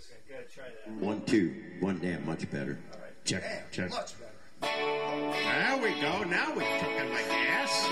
Okay, good. Try that. 1, 2. 1 damn, much better. All right. Check, Yeah, check. much better. There we go. Now we're cooking my gas.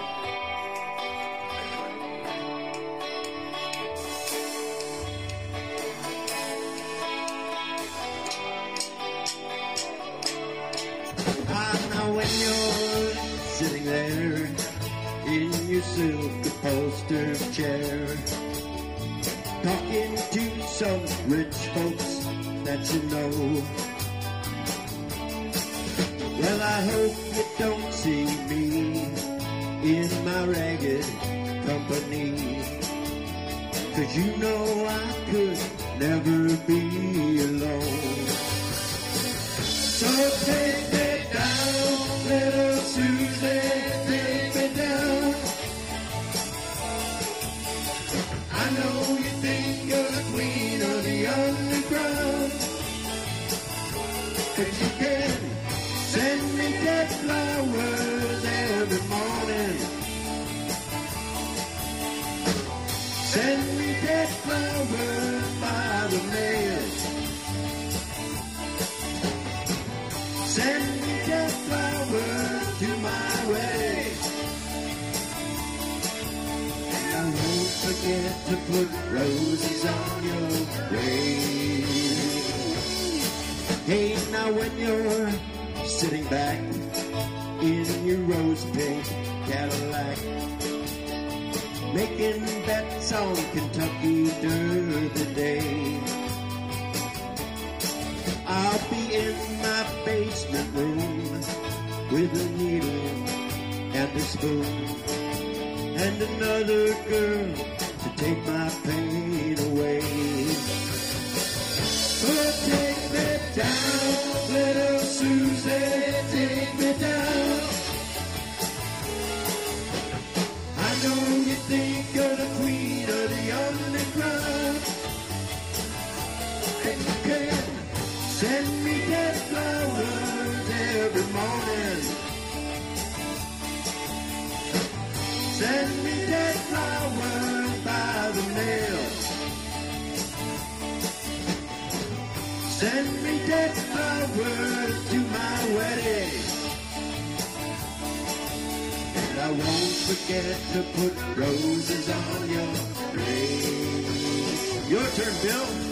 Now when you're sitting there in your silk upholstered chair, talking to some rich folks that you know, well, I hope you don't see me in my ragged company, 'cause you know I could never be alone. So take me down, little Susie, take me down. I know you think you're the queen of the underground, 'cause you can send me dead flowers every morning. Send me dead flowers by the mail. Send me dead flowers to my wedding. And I won't forget to put roses on your grave. Hey, now when you're sitting back in your rose pink Cadillac, making bets on Kentucky Derby Day, I'll be in my basement room with a needle and a spoon and another girl to take my pain away. Oh, take me down, little Susie, take me down. I know you think you're the queen of the underground, and you can send me dead flowers every morning. Send me dead flowers by the mail. Send me dead flowers to my wedding. And I won't forget to put roses on your grave. Your turn, Bill.